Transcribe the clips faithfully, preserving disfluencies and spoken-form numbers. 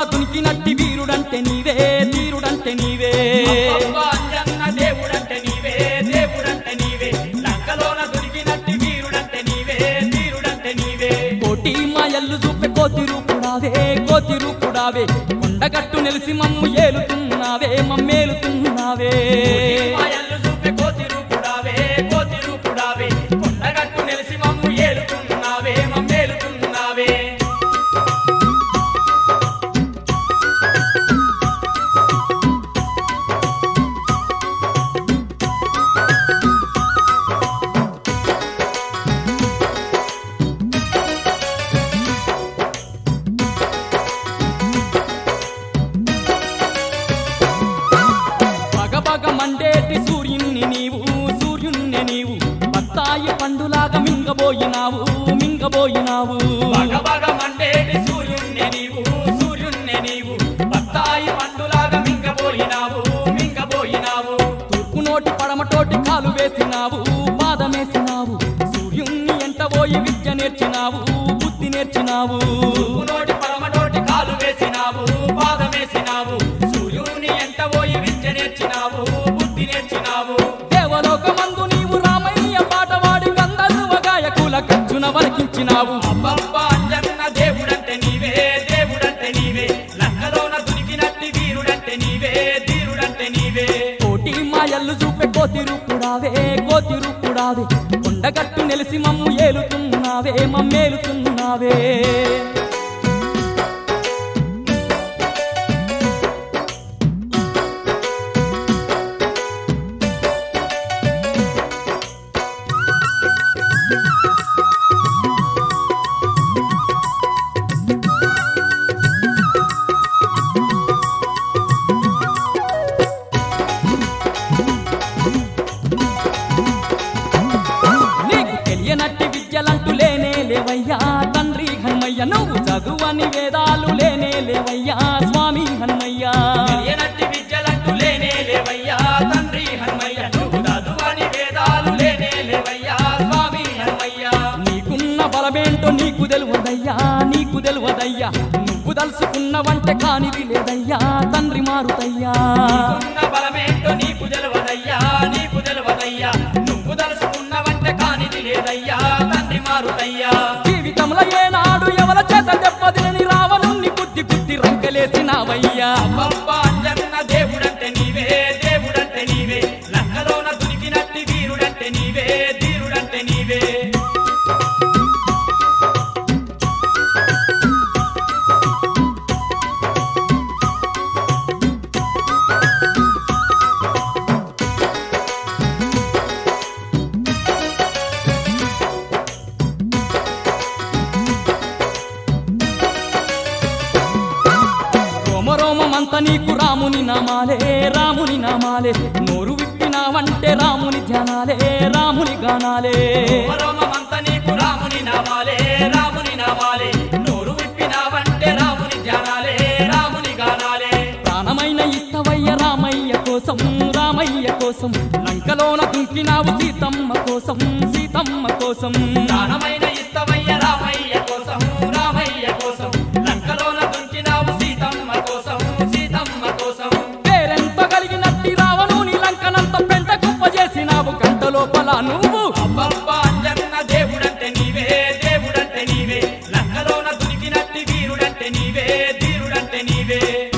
దునికినట్టి వీరుడంటే నీవే వీరుడంటే నీవే అంజన్న దేవుడంటే నీవే దేవుడంటే నీవే లంకలోన దునికినట్టి వీరుడంటే నీవే వీరుడంటే నీవే కోటి మాయల్లు చూపే కోతి రూపుడావే కోతి రూపుడావే కొండగట్టు నెలిసి మమ్ము ఏలుతున్నావే మమ్మేలుతున్నావే మాయల్లు చూపే కోతి రూపుడావే కోతి రూపుడావే కొండగట్టు నెలిసి మమ్ము ఏలుతున్నావే మమ్మేలుతున్నావే మండేటి సూర్యున్ని నీవు సూర్యున్నే నీవు బత్తాయి పండులాగా మింగబోయినావు మింగబోయినావు బాగా బాగా మండేటి సూర్యున్నే నీవు సూర్యున్నే నీవు బత్తాయి పండులాగా మింగబోయినావు మింగబోయినావు తూర్పు నోటి పడమటోటి కాలు వేసినావు పాదమేసినావు సూర్యున్ని ఎంట పోయి విద్య నేర్చినావు బుద్ధి నేర్చినావు నోటి పడమటోటి కాలు వేసినావు పాదమేసినావు సూర్యుని ఎంట పోయి విద్య నేర్చినావు బుద్ధి నేర్చినావు దేవలోకమందు నీవు రామయ్య పాటవాడి గంధర్వ గాయకుల కచ్చున వలకించినావు అబ్బబ్బా అంజన్న దేవుడంటే నీవే దేవుడంటే నీవే లంకలోన దునికినట్టి వీరుడంటే నీవే ధీరుడంటే నీవే కోటి మాయల్లు చూపే కోతి రూపుడావే కోతి రూపుడావే కొండగట్టు నెలిసి మమ్ము ఏలుతున్నావే మమ్మేలుతున్నావే తెలియనట్టి విద్యలంటూ లేనే లేవయ్యా తండ్రి హనుమయ్య నువ్వు చదువని వేదాలు లేనే లేవయ్యా స్వామి హనుమయ్య తెలియనట్టి విద్యలంటూ లేనే లేవయ్యా తండ్రి హనుమయ్య నువ్వు చదువని వేదాలు లేనే లేవయ్యా స్వామి హనుమయ్య నీకున్న బలమేంటో నీకు తెలియదయ్యా నీకు తెలియదయ్యా నువ్వు దలుసుకున్నవంటే కానిది లేదయ్యా తండ్రి మారుతయ్యా ఉన్న బలమేంటో నీకు తెలియదయ్యా నీకు తెలియదయ్యా నువ్వు దలుసుకున్నవంటే కానిది లేదయ్యా తండ్రి మారుతయ్యా జీవితంలో ఏనాడు ఎవల చేత దెబ్బతిని రావణుణ్ణి బుద్ధి బుద్ధి రంకెలేసినావయ్యా అబ్బబ్బా అంజన్న దేవుడంటే నీవే దేవుడంటే నీవే లంకలోన దునికినట్టి వీరుడంటే నీవే ధీరుడంటే నీవే రోమరోమమంత నీకు రాముని నామాలే రాముని నామాలే నోరు విప్పినావంటే రాముని ధ్యానాలే రాముని గానాలే రోమమంత నీకు రాముని నామాలే రాముని నామాలే నోరు విప్పినావంటే రాముని ధ్యానాలే రాముని గానాలే ప్రాణమైన ఇస్తవయ్య రామయ్య కోసం రామయ్య కోసం లంకలోన దుంకినావు సీతమ్మ కోసం సీతమ్మ కోసం ప్రాణమైన ఇస్తవయ్య రామయ్య కోసం రామయ్య కోసం లంకలోన దుంకినావు సీతమ్మ కోసం సీతమ్మ కోసం పేరెంత కలిగినట్టి రావణుని లంకనంత పెంట కుప్ప చేసినావు కంట లోపల నువ్వు అబ్బబ్బా అంజన్న దేవుడంటే నీవే దేవుడంటే నీవే లంకలోన దునికినట్టి వీరుడంటే నీవే ధీరుడంటే నీవే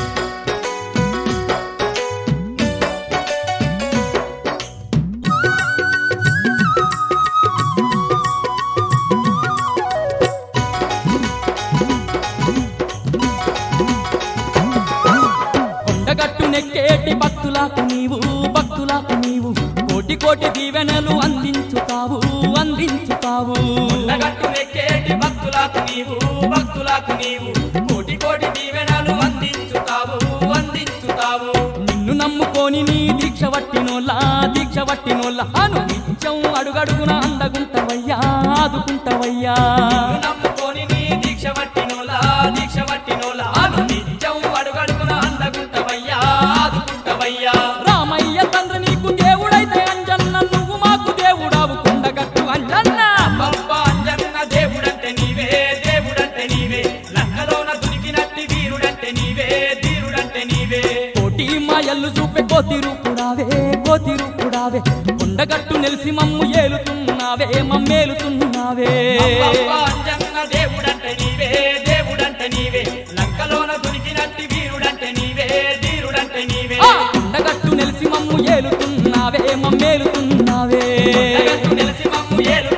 కొండగట్టు నెక్కేటి భక్తులకు నీవు భక్తులకు నీవు కోటి కోటి దీవెనలు అందించుతావు అందించుతావు కొండగట్టు నెక్కేటి భక్తులకు నీవు భక్తులకు నీవు కోటి కోటి దీవెనలు అందించుతావు అందించుతావు నిన్ను నమ్ముకొని నీ దీక్ష వట్టినోళ్ళ దీక్ష వట్టినోళ్ళ అను నిత్యం అడుగడుగున అందగుంటవయ్యా ఆదుకుంటవయ్యా నిన్ను నమ్ముకొని నీ దీక్ష వట్టినోలా దీక్ష వట్టినోలా అను నిత్యం అడుగడుగున అందగుంటవయ్యా ఆదుకుంటవయ్యా రామయ్య తండ్రి నీకు దేవుడైతే అంజన్న నువ్వు మాకు దేవుడావు కొండగట్టు అంజన్న అబ్బబ్బా అంజన్న దేవుడంటే నీవే దేవుడంటే నీవే లంకలోన దునికినట్టి వీరుడంటే నీవే కోతి రూపుడావే కోతి రూపుడావే కొండగట్టు నెలిసి మమ్ము ఏలుతున్నావే మమ్మేలుతున్నావే అబ్బబ్బా అంజన్న దేవుడంటే నీవే దేవుడంటే నీవే లంకలోన దొరికినట్టి వీరుడంటే నీవే ధీరుడంటే నీవే ఆ కొండగట్టు నెలిసి మమ్ము ఏలుతున్నావే మమ్మేలుతున్నావే కొండగట్టు నెలసి మమ్ము ఏలు